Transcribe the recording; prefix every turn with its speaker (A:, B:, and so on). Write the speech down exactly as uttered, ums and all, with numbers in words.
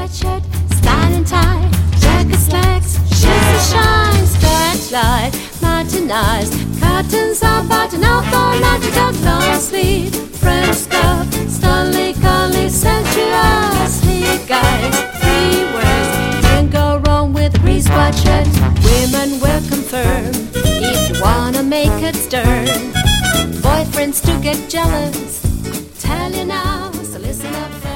A: sweatshirt, style and tie, checker slacks, shoes that shine, stretch light, martinized, curtains are buttoned up for logical long sleeve, French scarf, Stanley Conley, sensuously guys, three words, can't go wrong with a grease sweatshirt, women will confirm, if you wanna make it stern, boyfriends do get jealous, tell you now, so listen up.